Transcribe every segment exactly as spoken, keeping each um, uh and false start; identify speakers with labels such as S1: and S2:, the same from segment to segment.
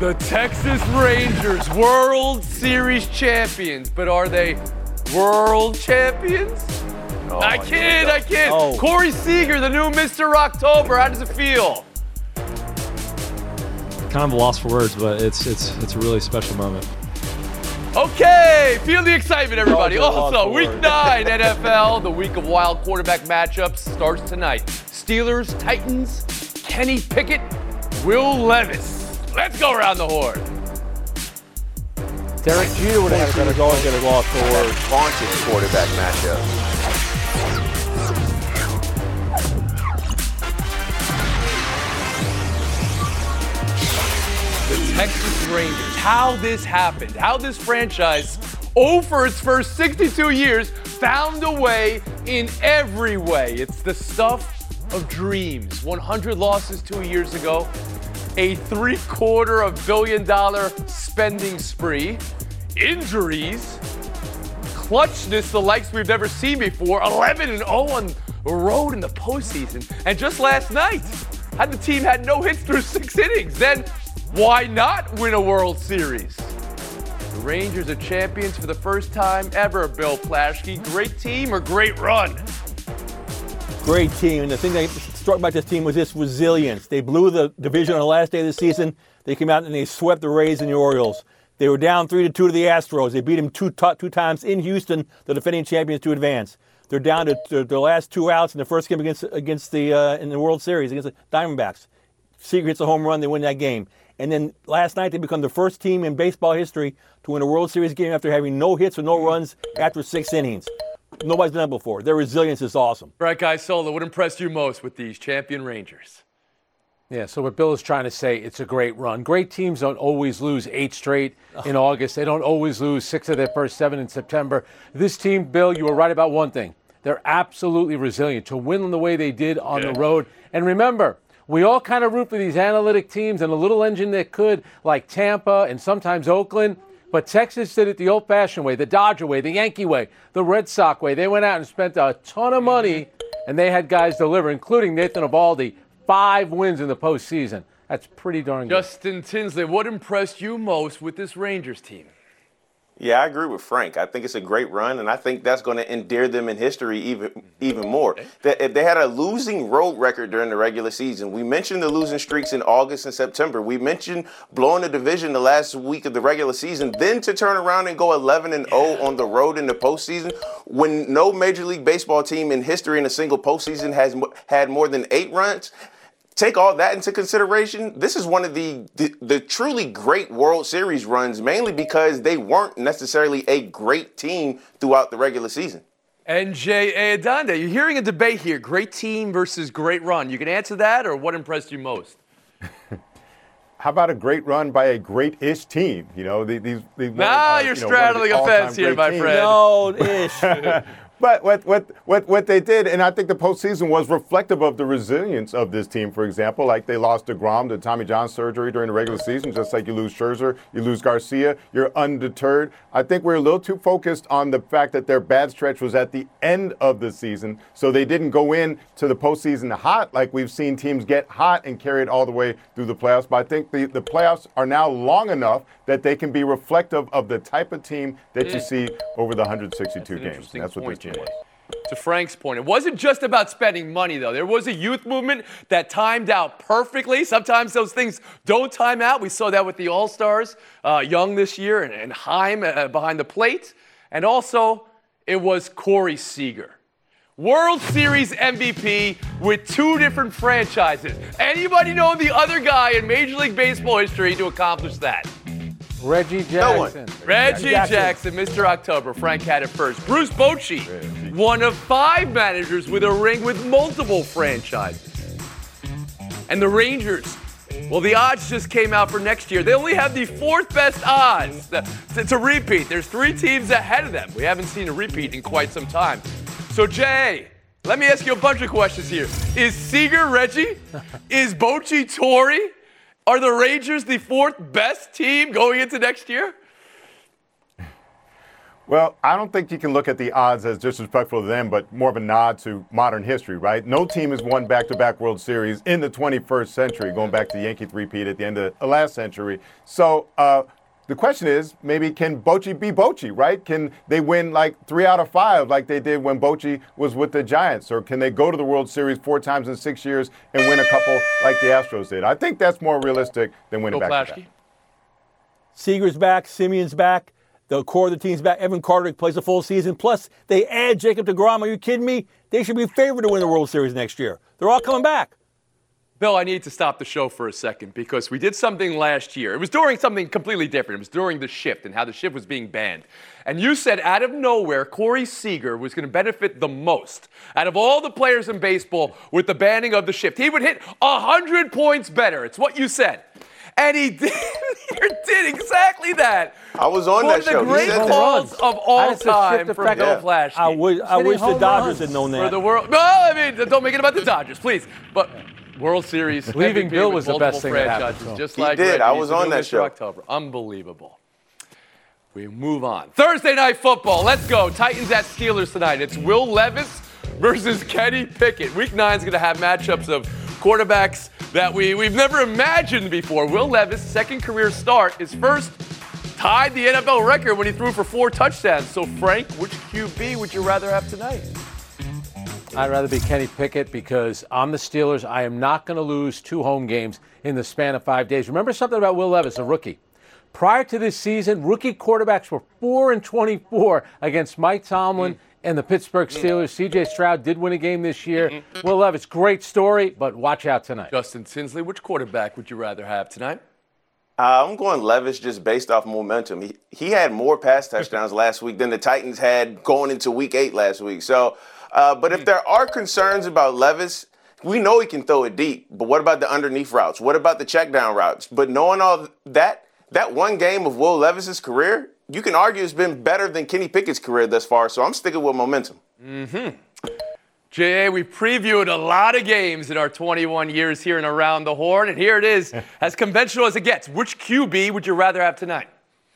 S1: The Texas Rangers, World Series champions. But are they world champions? Oh, I kid, I kid. Oh. Corey Seager, the new Mister October. How does it feel?
S2: Kind of a loss for words, but it's it's it's a really special moment.
S1: Okay, feel the excitement, everybody. Also, week nine N F L, the week of wild quarterback matchups starts tonight. Steelers, Titans, Kenny Pickett, Will Levis. Let's go around the horn.
S3: Derek Jeter would have had a better goal and get a loss for words.
S4: Vaunted quarterback matchup.
S1: The Texas Rangers, how this happened, how this franchise, over its first sixty-two years, found a way in every way. It's the stuff of dreams. one hundred losses two years ago, a three-quarter of billion dollar spending spree, injuries, clutchness the likes we've never seen before, eleven and oh on the road in the postseason. And just last night, had the team had no hits through six innings. Then why not win a World Series? The Rangers are champions for the first time ever, Bill Plaschke. Great team or great run?
S3: Great team. And the thing that struck about this team was this resilience. They blew the division on the last day of the season. They came out and they swept the Rays and the Orioles. They were down three to two to the Astros. They beat them two, t- two times in Houston, the defending champions, to advance. They're down to, to their last two outs in the first game against against the uh, in the World Series against the Diamondbacks. Seager hits a home run. They win that game. And then last night, they become the first team in baseball history to win a World Series game after having no hits or no runs after six innings. Nobody's done that before. Their resilience is awesome.
S1: All right, guys, Solo, what impressed you most with these champion Rangers?
S5: Yeah, so what Bill is trying to say, it's a great run. Great teams don't always lose eight straight in August. They don't always lose six of their first seven in September. This team, Bill, you were right about one thing. They're absolutely resilient to win the way they did on yeah. the road. And remember, we all kind of root for these analytic teams and a little engine that could, like Tampa and sometimes Oakland. But Texas did it the old-fashioned way, the Dodger way, the Yankee way, the Red Sox way. They went out and spent a ton of money, and they had guys deliver, including Nathan Eovaldi, five wins in the postseason. That's pretty darn good.
S1: Justin Tinsley, what impressed you most with this Rangers team?
S4: Yeah, I agree with Frank. I think it's a great run, and I think that's going to endear them in history even even more. That if they had a losing road record during the regular season, we mentioned the losing streaks in August and September. We mentioned blowing the division the last week of the regular season, then to turn around and go eleven and oh on the road in the postseason, when no Major League Baseball team in history in a single postseason has had more than eight runs. Take all that into consideration. This is one of the, the the truly great World Series runs, mainly because they weren't necessarily a great team throughout the regular season.
S1: N J Adanda, you're hearing a debate here, great team versus great run. You can answer that, or what impressed you most?
S6: How about a great run by a great-ish team? You know, these. these, these
S1: now
S6: one,
S1: you're
S6: uh, you know,
S1: straddling a fence here, my
S6: teams.
S1: friend.
S3: No-ish.
S6: But what, what what what they did, and I think the postseason was reflective of the resilience of this team, for example. Like they lost DeGrom to Tommy John surgery during the regular season, just like you lose Scherzer, you lose Garcia, you're undeterred. I think we're a little too focused on the fact that their bad stretch was at the end of the season, so they didn't go in to the postseason hot like we've seen teams get hot and carry it all the way through the playoffs. But I think the, the playoffs are now long enough that they can be reflective of the type of team that you see over the one hundred sixty-two
S1: That's
S6: games. And that's what this team was.
S1: To Frank's point, it wasn't just about spending money, though. There was a youth movement that timed out perfectly. Sometimes those things don't time out. We saw that with the All-Stars, uh, Young this year, and, and Heim uh, behind the plate. And also, it was Corey Seager. World Series M V P with two different franchises. Anybody know the other guy in Major League Baseball history to accomplish that?
S5: Reggie Jackson.
S1: No Reggie Jackson. Jackson, Mister October. Frank had it first. Bruce Bochy, Reggie. One of five managers with a ring with multiple franchises. And the Rangers, well, the odds just came out for next year. They only have the fourth best odds to, to, to repeat. There's three teams ahead of them. We haven't seen a repeat in quite some time. So, Jay, let me ask you a bunch of questions here. Is Seager Reggie? Is Bochy Torrey? Are the Rangers the fourth best team going into next year?
S6: Well, I don't think you can look at the odds as disrespectful to them, but more of a nod to modern history, right? No team has won back-to-back World Series in the twenty-first century, going back to the Yankee three-peat at the end of the last century. So uh, the question is, maybe can Bochy be Bochy, right? Can they win like three out of five like they did when Bochy was with the Giants? Or can they go to the World Series four times in six years and win a couple like the Astros did? I think that's more realistic than winning
S1: Bill
S6: back-to-back.
S1: Plaschke.
S3: Seager's back, Simeon's back. The core of the team's back. Evan Carter plays a full season. Plus, they add Jacob deGrom. Are you kidding me? They should be favored to win the World Series next year. They're all coming back.
S1: Bill, I need to stop the show for a second because we did something last year. It was during something completely different. It was during the shift and how the shift was being banned. And you said out of nowhere, Corey Seager was going to benefit the most out of all the players in baseball with the banning of the shift. He would hit one hundred points better. It's what you said. And he did, he did exactly that.
S4: I was on
S1: One
S4: that
S1: of the
S4: show.
S1: great
S4: He said that.
S1: calls of
S5: How
S1: all
S5: does the
S1: time
S5: shift
S1: for
S5: affect
S1: Bill
S4: Yeah.
S1: Plaschke.
S3: I, wish, I
S5: hitting
S3: wish the
S5: home
S3: Dodgers
S5: runs
S3: had known that.
S1: For the world. No, I mean, don't make it about the Dodgers, please. But World Series.
S5: Leaving
S1: M V P
S5: Bill
S1: with
S5: was the
S1: multiple
S5: best thing that happened
S1: franchises,
S5: to him.
S1: Just
S4: He
S1: like
S4: did.
S1: Reggie.
S4: I
S1: He's
S4: was
S1: the
S4: on
S1: new
S4: that
S1: Mister
S4: show.
S1: October. Unbelievable. We move on. Thursday Night Football. Let's go. Titans at Steelers tonight. It's Will Levis versus Kenny Pickett. Week nine is going to have matchups of quarterbacks that we, we've never imagined before. Will Levis, second career start, his first tied the N F L record when he threw for four touchdowns. So, Frank, which Q B would you rather have tonight?
S5: I'd rather be Kenny Pickett because I'm the Steelers. I am not going to lose two home games in the span of five days. Remember something about Will Levis, a rookie. Prior to this season, rookie quarterbacks were four and twenty-four against Mike Tomlin mm. and the Pittsburgh Steelers. C J Stroud did win a game this year. Mm-hmm. Will Levis, great story, but watch out tonight.
S1: Justin Tinsley, which quarterback would you rather have tonight?
S4: Uh, I'm going Levis just based off momentum. He, he had more pass touchdowns last week than the Titans had going into week eight last week. So, uh, but if there are concerns about Levis, we know he can throw it deep. But what about the underneath routes? What about the check down routes? But knowing all that, that one game of Will Levis's career, you can argue it's been better than Kenny Pickett's career thus far. So I'm sticking with momentum.
S1: Mm-hmm. J A, we previewed a lot of games in our twenty-one years here in Around the Horn, and here it is, as conventional as it gets. Which Q B would you rather have tonight?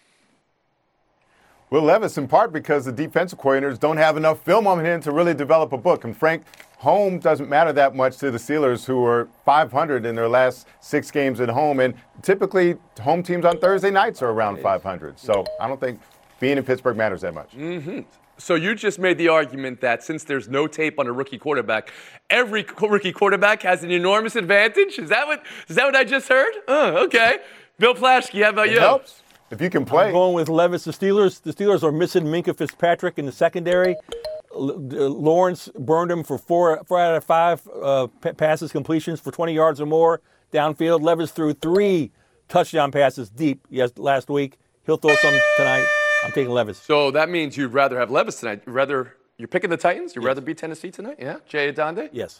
S6: Will Levis, in part because the defensive coordinators don't have enough film on him to really develop a book. And Frank, home doesn't matter that much to the Steelers, who are five hundred in their last six games at home. And typically, home teams on Thursday nights are around five hundred. So I don't think being in Pittsburgh matters that much.
S1: Mm-hmm. So you just made the argument that since there's no tape on a rookie quarterback, every rookie quarterback has an enormous advantage? Is that what, is that what I just heard? Oh, okay. Bill Plaschke, how about
S6: It
S1: you?
S6: helps if you can play.
S3: I'm going with Levis. The Steelers. The Steelers are missing Minkah Fitzpatrick in the secondary. L- Lawrence burned him for four, four out of five uh, p- passes completions for twenty yards or more downfield. Levis threw three touchdown passes deep yes, last week. He'll throw some tonight. I'm taking Levis.
S1: So that means you'd rather have Levis tonight. You'd rather, you're picking the Titans? You'd yes. rather beat Tennessee tonight? Yeah? Jay Adonde?
S3: Yes.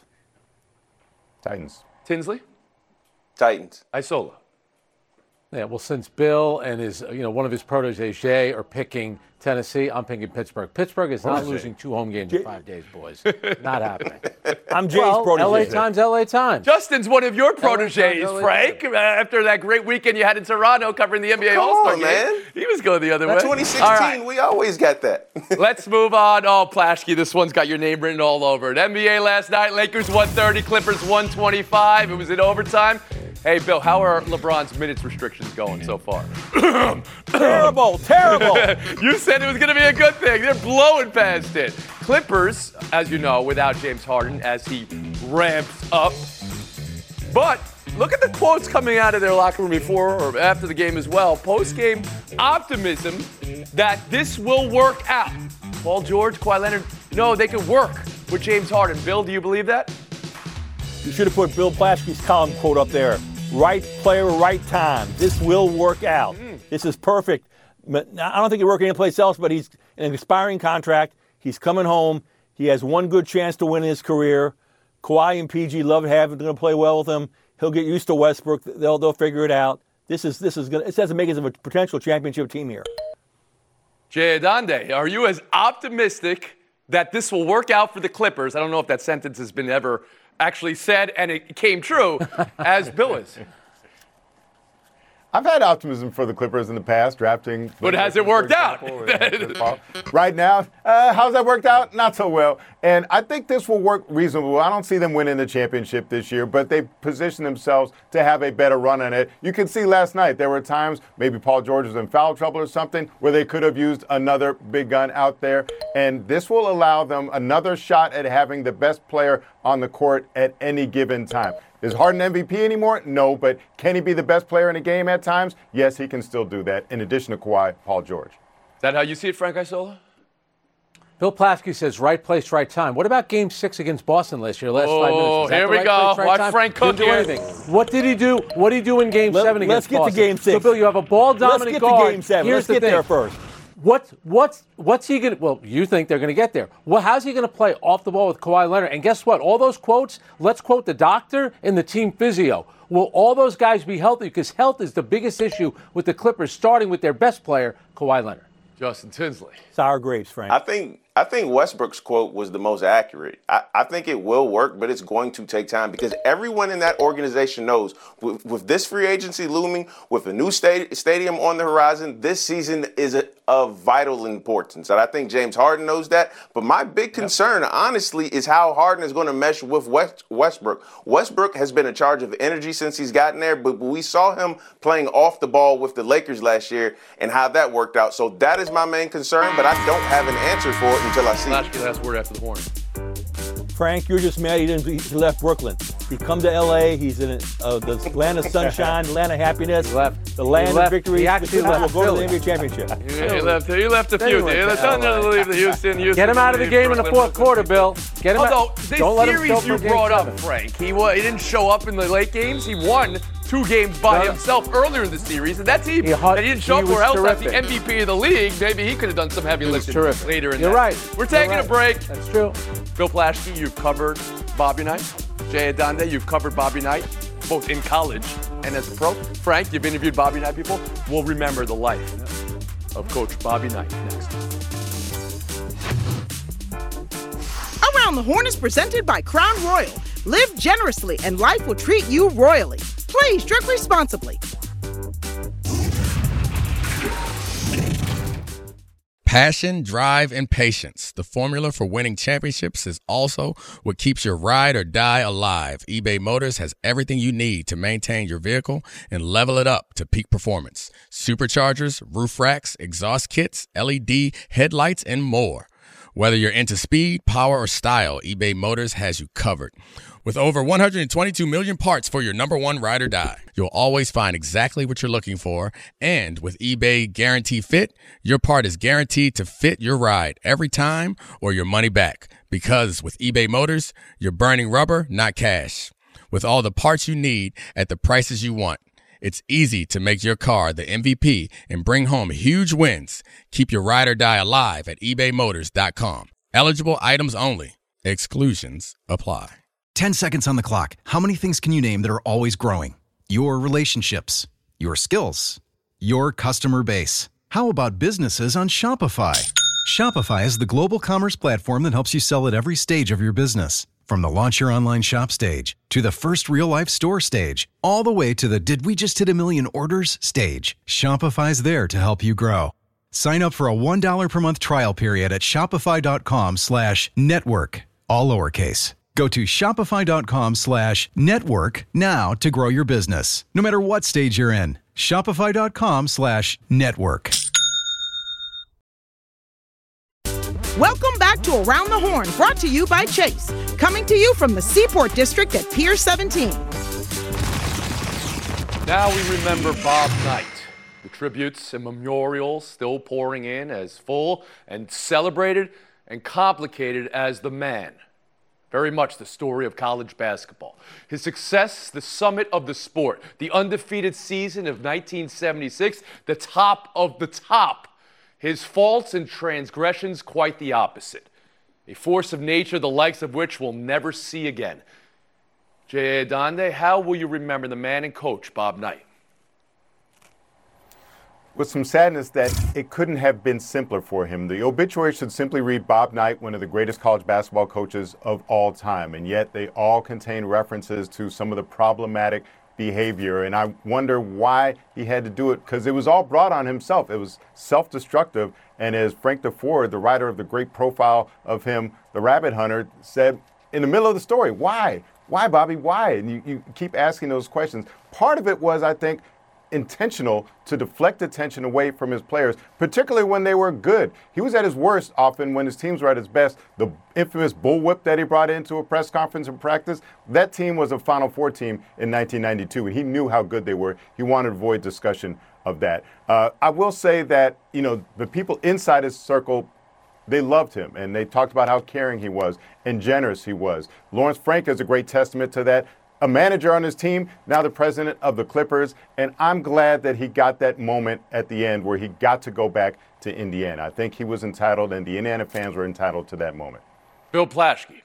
S6: Titans.
S1: Tinsley?
S4: Titans.
S1: Isola?
S5: Yeah, well, since Bill and his, you know, one of his proteges, Jay, are picking Tennessee, I'm picking Pittsburgh. Pittsburgh is not losing two home games in five days, boys. Not happening.
S3: I'm Jay's
S5: well,
S3: protege.
S5: L A Times, L A Times.
S1: Justin's one of your proteges,
S5: L A
S1: Frank. Uh, after that great weekend you had in Toronto covering the N B A All-Star
S4: on,
S1: game.
S4: man.
S1: He was going the other way.
S4: twenty sixteen,
S1: All right.
S4: we always got that.
S1: Let's move on. Oh, Plaschke, this one's got your name written all over it. N B A last night, Lakers one thirty, Clippers one twenty-five. It was in overtime. Hey, Bill, how are LeBron's minutes restrictions going so far?
S3: Terrible, terrible.
S1: You said it was going to be a good thing. They're blowing past it. Clippers, as you know, without James Harden as he ramps up. But look at the quotes coming out of their locker room before or after the game as well. Post-game optimism that this will work out. Paul George, Kawhi Leonard, no, they can work with James Harden. Bill, do you believe that?
S3: You should have put Bill Plaschke's column quote up there. Right player, right time. This will work out. Mm. This is perfect. I don't think he'll work anyplace else, but he's in an expiring contract. He's coming home. He has one good chance to win in his career. Kawhi and P G love to have him. They're going to play well with him. He'll get used to Westbrook. They'll they'll figure it out. This is this is going. It has the makings of a potential championship team here.
S1: Jay Adonde, are you as optimistic that this will work out for the Clippers? I don't know if that sentence has been ever actually said and it came true as Bill is.
S6: I've had optimism for the Clippers in the past, drafting.
S1: But has it worked out?
S6: Right now, uh, how's that worked out? Not so well. And I think this will work reasonably well. I don't see them winning the championship this year, but they position themselves to have a better run on it. You can see last night there were times, maybe Paul George was in foul trouble or something, where they could have used another big gun out there. And this will allow them another shot at having the best player on the court at any given time. Is Harden M V P anymore? No, but can he be the best player in a game at times? Yes, he can still do that, in addition to Kawhi, Paul George.
S1: Is that how you see it, Frank Isola?
S5: Bill Plaschke says right place, right time. What about Game Six against Boston last year? Last
S1: oh,
S5: five minutes. Was that
S1: here
S5: the
S1: we
S5: right
S1: go.
S5: Place, right
S1: Watch
S5: time?
S1: Frank cook
S5: Didn't do
S1: here.
S5: anything. What did he do? What did he do in Game
S3: Let,
S5: Seven against
S3: Boston? Let's get
S5: Boston?
S3: to Game Six.
S5: So, Bill, you have a ball dominant
S3: Let's get
S5: guard.
S3: to Game Seven.
S5: Here's
S3: Let's
S5: the
S3: get
S5: thing.
S3: there first.
S5: What what's what's he gonna? Well, you think they're gonna get there. Well, how's he gonna play off the ball with Kawhi Leonard? And guess what? All those quotes. Let's quote the doctor and the team physio. Will all those guys be healthy? Because health is the biggest issue with the Clippers, starting with their best player, Kawhi Leonard.
S1: Justin Tinsley.
S3: Sour grapes, Frank.
S4: I think I think Westbrook's quote was the most accurate. I, I think it will work, but it's going to take time because everyone in that organization knows with, with this free agency looming, with a new sta- stadium on the horizon, this season is a, of vital importance. And I think James Harden knows that. But my big concern, yep. honestly, is how Harden is going to mesh with West, Westbrook. Westbrook has been in charge of energy since he's gotten there, but we saw him playing off the ball with the Lakers last year and how that worked out. So that is my main concern, but I don't have an answer for it until I see
S1: Last
S4: it.
S1: last word after the horn.
S3: Frank, you're just mad he didn't. He left Brooklyn. He come to L A. He's in uh, the land of sunshine, land of happiness,
S5: He left.
S3: the land
S5: He left.
S3: of victory.
S5: He actually
S3: The Clippers
S5: left
S3: will go to the
S5: Philly.
S3: N B A championship.
S1: He, he left. He left a
S5: Then
S1: few.
S5: he went
S1: He
S5: to
S1: left none
S5: L A.
S1: to leave the Houston. Houston
S5: Get him out of the
S1: leave
S5: game in the
S1: Brooklyn.
S5: fourth quarter, Bill. Get him
S1: Although
S5: out.
S1: this
S5: Don't let him
S1: series
S5: go
S1: you
S5: for game
S1: brought
S5: seven.
S1: up, Frank, he wa- he didn't show up in the late games. He won two games by
S5: No, no.
S1: himself earlier in the series, and that's even.
S5: He hot-
S1: and he didn't show
S5: he
S1: up where
S5: was
S1: else as the
S5: terrific.
S1: M V P of the league. Maybe he could have done some heavy
S5: He was
S1: lifting
S5: terrific.
S1: later in
S5: You're
S1: that.
S5: right.
S1: We're taking
S5: You're
S1: a break.
S5: That's true.
S1: Bill Plaschke, you've covered Bobby Knight. Jay Adande, you've covered Bobby Knight, both in college and as a pro. Frank, you've interviewed Bobby Knight before. We'll remember the life of Coach Bobby Knight next.
S7: Around the Horn is presented by Crown Royal. Live generously and life will treat you royally. Please drink responsibly.
S8: Passion, drive, and patience. The formula for winning championships is also what keeps your ride or die alive. eBay Motors has everything you need to maintain your vehicle and level it up to peak performance. Superchargers, roof racks, exhaust kits, L E D headlights, and more. Whether you're into speed, power, or style, eBay Motors has you covered. With over one hundred twenty-two million parts for your number one ride or die, you'll always find exactly what you're looking for. And with eBay Guarantee Fit, your part is guaranteed to fit your ride every time or your money back. Because with eBay Motors, you're burning rubber, not cash. With all the parts you need at the prices you want, it's easy to make your car the M V P and bring home huge wins. Keep your ride or die alive at ebay motors dot com. Eligible items only. Exclusions apply.
S9: ten seconds on the clock. How many things can you name that are always growing? Your relationships, your skills, your customer base. How about businesses on Shopify? Shopify is the global commerce platform that helps you sell at every stage of your business. From the launch your online shop stage to the first real-life store stage, all the way to the did we just hit a million orders stage, Shopify's there to help you grow. Sign up for a one dollar per month trial period at shopify.com slash network, all lowercase. Go to shopify.com slash network now to grow your business, no matter what stage you're in. Shopify.com slash network.
S7: Welcome back to Around the Horn, brought to you by Chase. Coming to you from the Seaport District at Pier seventeen.
S1: Now we remember Bob Knight. The tributes and memorials still pouring in as full and celebrated and complicated as the man. Very much the story of college basketball. His success, the summit of the sport, the undefeated season of nineteen seventy-six, the top of the top. His faults and transgressions, quite the opposite. A force of nature the likes of which we'll never see again. Jay Adande, how will you remember the man and coach, Bob Knight?
S6: With some sadness that it couldn't have been simpler for him. The obituary should simply read Bob Knight, one of the greatest college basketball coaches of all time, and yet they all contain references to some of the problematic behavior. And I wonder why he had to do it, because it was all brought on himself. It was self-destructive. And as Frank DeFord, the writer of the great profile of him, The Rabbit Hunter, said in the middle of the story, why? Why, Bobby? Why? And you, you keep asking those questions. Part of it was, I think, intentional to deflect attention away from his players, particularly when they were good. He was at his worst often when his teams were at his best. The infamous bullwhip that he brought into a press conference and practice, that team was a Final Four team in nineteen ninety-two, and he knew how good they were. He wanted to avoid discussion of that. Uh, I will say that, you know, the people inside his circle, they loved him, and they talked about how caring he was and generous he was. Lawrence Frank is a great testament to that. A manager on his team, now the president of the Clippers, and I'm glad that he got that moment at the end where he got to go back to Indiana. I think he was entitled, and the Indiana fans were entitled to that moment.
S1: Bill Plaschke.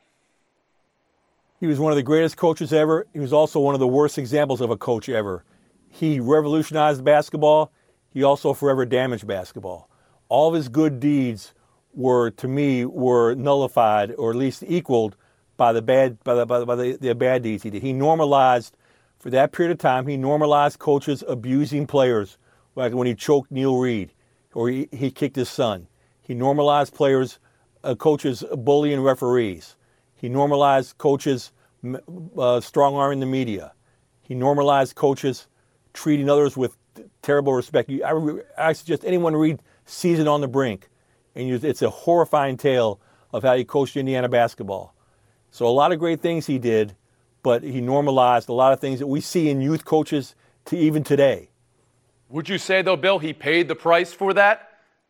S3: He was one of the greatest coaches ever. He was also one of the worst examples of a coach ever. He revolutionized basketball. He also forever damaged basketball. All of his good deeds were, to me, were nullified or at least equaled by the bad by the by the, by the, the bad deeds he did. He normalized, for that period of time, he normalized coaches abusing players, like when he choked Neil Reed or he, he kicked his son. He normalized players, uh, coaches bullying referees. He normalized coaches uh, strong-arming the media. He normalized coaches treating others with terrible respect. You, I, I suggest anyone read Season on the Brink, and you, it's a horrifying tale of how he coached Indiana basketball. So a lot of great things he did, but he normalized a lot of things that we see in youth coaches to even today.
S1: Would you say, though, Bill, he paid the price for that?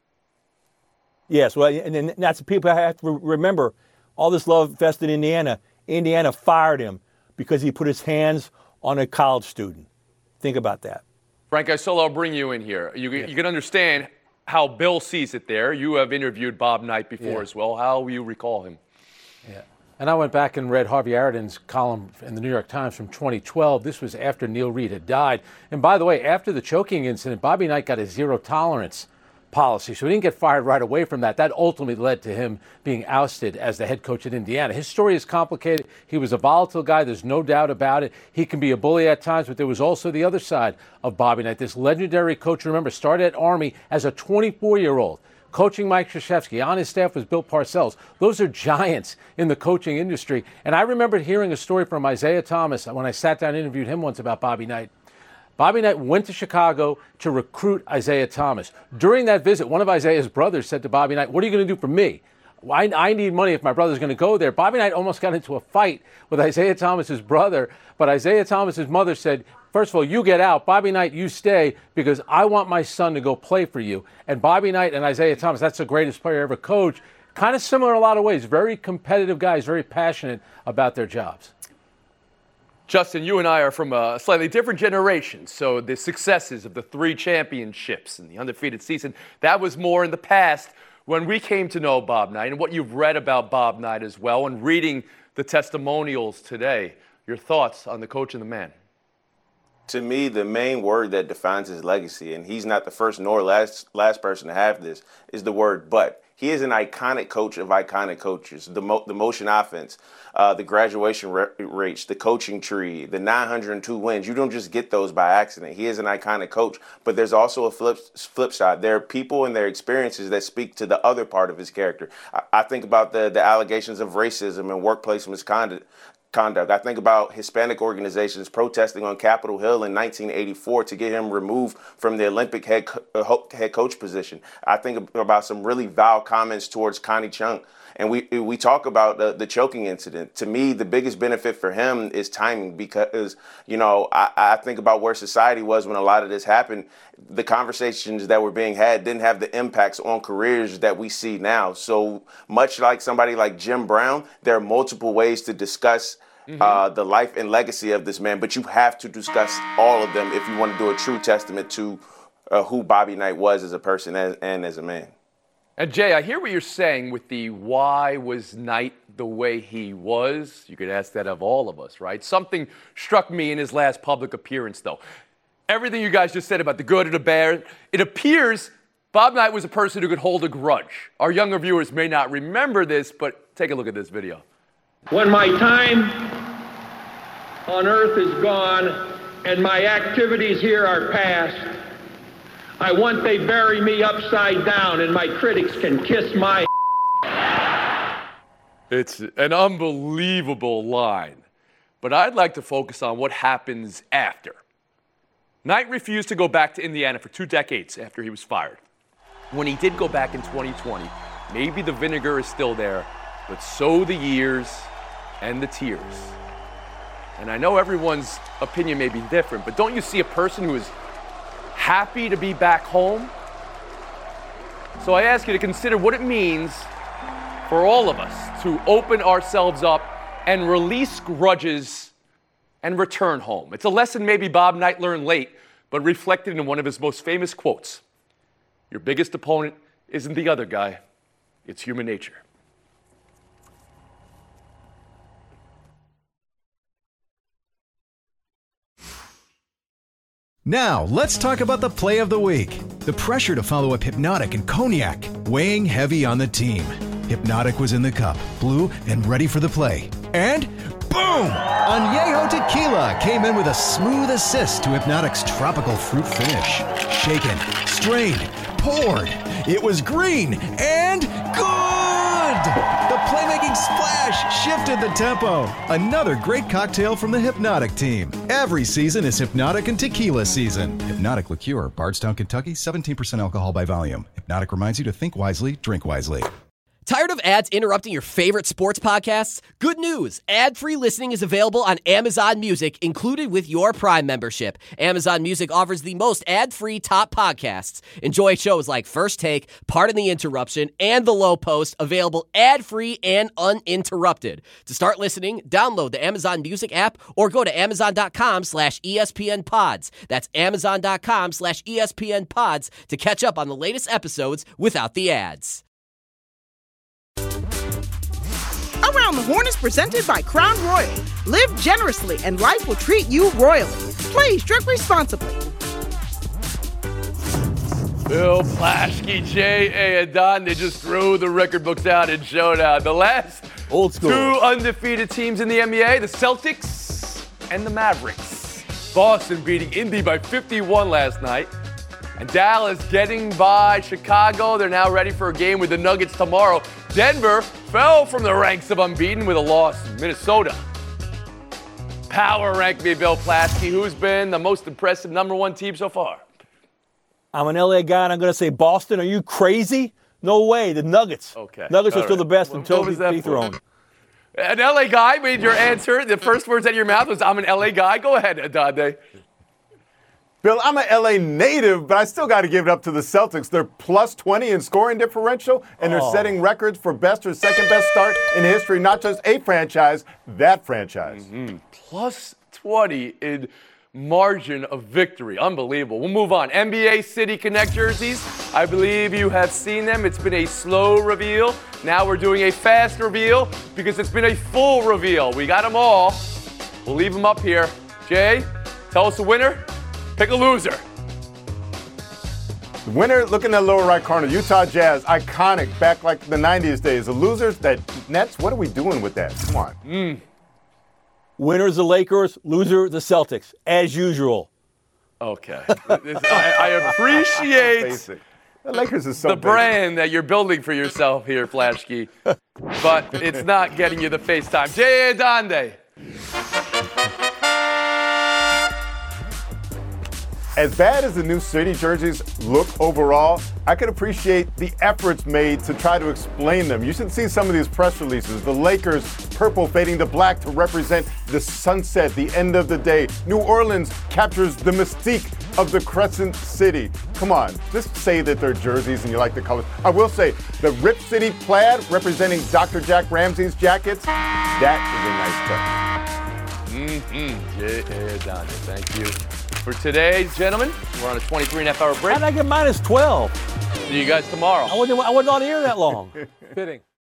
S3: Yes, well, and, and that's the people have to remember. All this love fest in Indiana, Indiana fired him because he put his hands on a college student. Think about that.
S1: Frank Isola, I'll bring you in here. You,
S5: Yeah.
S1: you can understand how Bill sees it there. You have interviewed Bob Knight before
S5: Yeah.
S1: as well. How will you recall him?
S5: Yeah. And I went back and read Harvey Aradin's column in the New York Times from twenty twelve. This was after Neil Reed had died. And by the way, after the choking incident, Bobby Knight got a zero tolerance policy. So he didn't get fired right away from that. That ultimately led to him being ousted as the head coach at Indiana. His story is complicated. He was a volatile guy. There's no doubt about it. He can be a bully at times, but there was also the other side of Bobby Knight. This legendary coach, remember, started at Army as a twenty-four-year-old. Coaching Mike Krzyzewski. On his staff was Bill Parcells. Those are giants in the coaching industry. And I remember hearing a story from Isaiah Thomas when I sat down and interviewed him once about Bobby Knight. Bobby Knight went to Chicago to recruit Isaiah Thomas. During that visit, one of Isaiah's brothers said to Bobby Knight, "What are you going to do for me? I, I need money if my brother's going to go there." Bobby Knight almost got into a fight with Isaiah Thomas's brother, but Isaiah Thomas's mother said, "First of all, you get out. Bobby Knight, you stay because I want my son to go play for you." And Bobby Knight and Isaiah Thomas, that's the greatest player ever coached. Kind of similar in a lot of ways. Very competitive guys, very passionate about their jobs.
S1: Justin, you and I are from a slightly different generation, so the successes of the three championships and the undefeated season, that was more in the past when we came to know Bob Knight and what you've read about Bob Knight as well and reading the testimonials today. Your thoughts on the coach and the man?
S4: To me, the main word that defines his legacy, and he's not the first nor last last person to have this, is the word but. He is an iconic coach of iconic coaches. The, mo- the motion offense, uh, the graduation re- rates, the coaching tree, the nine hundred two wins. You don't just get those by accident. He is an iconic coach, but there's also a flip flip side. There are people and their experiences that speak to the other part of his character. I, I think about the, the allegations of racism and workplace misconduct. Conduct. I think about Hispanic organizations protesting on Capitol Hill in nineteen eighty-four to get him removed from the Olympic head, co- head coach position. I think about some really vile comments towards Connie Chung. And we we talk about the, the choking incident. To me, the biggest benefit for him is timing because, you know, I, I think about where society was when a lot of this happened. The conversations that were being had didn't have the impacts on careers that we see now. So much like somebody like Jim Brown, there are multiple ways to discuss Mm-hmm. Uh, the life and legacy of this man, but you have to discuss all of them if you want to do a true testament to uh, who Bobby Knight was as a person as, and as a man.
S1: And Jay, I hear what you're saying with the why was Knight the way he was. You could ask that of all of us, right? Something struck me in his last public appearance, though. Everything you guys just said about the good and the bad, it appears Bob Knight was a person who could hold a grudge. Our younger viewers may not remember this, but take a look at this video.
S10: When my time on earth is gone, and my activities here are past, I want they bury me upside down and my critics can kiss my
S1: It's an unbelievable line. But I'd like to focus on what happens after. Knight refused to go back to Indiana for two decades after he was fired. When he did go back in twenty twenty, maybe the vinegar is still there, but so the years and the tears. And I know everyone's opinion may be different, but don't you see a person who is happy to be back home? So I ask you to consider what it means for all of us to open ourselves up and release grudges and return home. It's a lesson maybe Bob Knight learned late, but reflected in one of his most famous quotes. Your biggest opponent isn't the other guy, it's human nature.
S9: Now, let's talk about the play of the week. The pressure to follow up Hypnotic and Cognac, weighing heavy on the team. Hypnotic was in the cup, blue, and ready for the play. And boom! Añejo Tequila came in with a smooth assist to Hypnotic's tropical fruit finish. Shaken, strained, poured. It was green and good! The playmaking splash shifted the tempo. Another great cocktail from the Hypnotic team. Every season is Hypnotic and Tequila season. Hypnotic Liqueur, Bardstown, Kentucky, seventeen percent alcohol by volume. Hypnotic reminds you to think wisely, drink wisely.
S11: Tired of ads interrupting your favorite sports podcasts? Good news! Ad-free listening is available on Amazon Music, included with your Prime membership. Amazon Music offers the most ad-free top podcasts. Enjoy shows like First Take, Pardon the Interruption, and The Low Post, available ad-free and uninterrupted. To start listening, download the Amazon Music app or go to amazon.com slash ESPN pods. That's amazon.com slash ESPN pods to catch up on the latest episodes without the ads.
S7: Around the Horn is presented by Crown Royal. Live generously and life will treat you royally. Please drink responsibly.
S1: Bill Plaschke, J A. Adon, they just threw the record books out in Showdown. The last
S3: Old school.
S1: two undefeated teams in the N B A, the Celtics and the Mavericks. Boston beating Indy by fifty-one last night. And Dallas getting by Chicago. They're now ready for a game with the Nuggets tomorrow. Denver fell from the ranks of unbeaten with a loss in Minnesota. Power rank me, Bill Plaschke. Who's been the most impressive number one team so far?
S3: I'm an L A guy, and I'm going to say Boston. Are you crazy? No way. The Nuggets.
S1: Okay.
S3: Nuggets
S1: All
S3: are still
S1: right.
S3: the best
S1: What-
S3: until
S1: what was that
S3: dethroned.
S1: An L A guy made your answer. The first words out of your mouth was, I'm an L A guy. Go ahead, Adade.
S6: Bill, I'm an L A native, but I still got to give it up to the Celtics. They're plus twenty in scoring differential, and they're
S3: Oh.
S6: setting records for best or second best start in history, not just a franchise, that franchise.
S1: Mm-hmm. Plus twenty in margin of victory. Unbelievable. We'll move on. N B A City Connect jerseys. I believe you have seen them. It's been a slow reveal. Now we're doing a fast reveal because it's been a full reveal. We got them all. We'll leave them up here. Jay, tell us the winner. Pick a loser.
S6: The winner, look in that lower right corner, Utah Jazz, iconic, back like the nineties days. The losers, that Nets, what are we doing with that? Come on.
S1: Mm.
S3: Winners the Lakers, loser the Celtics, as usual.
S1: Okay. This- I, I appreciate
S6: Basic. The Lakers is so
S1: the
S6: basic.
S1: brand that you're building for yourself here, Flashkey. But it's not getting you the FaceTime. J A. Adonde.
S6: As bad as the new city jerseys look overall, I can appreciate the efforts made to try to explain them. You should see some of these press releases. The Lakers purple fading to black to represent the sunset, the end of the day. New Orleans captures the mystique of the Crescent City. Come on, just say that they're jerseys and you like the colors. I will say, the Rip City plaid representing Doctor Jack Ramsey's jackets, that is a nice touch.
S1: Mm-hmm. J A. Adonde, thank you. For today, gentlemen, we're on a twenty-three and a half hour break.
S3: How did I get minus twelve?
S1: See you guys tomorrow.
S3: I wasn't, I wasn't on the air that long.
S5: Fitting.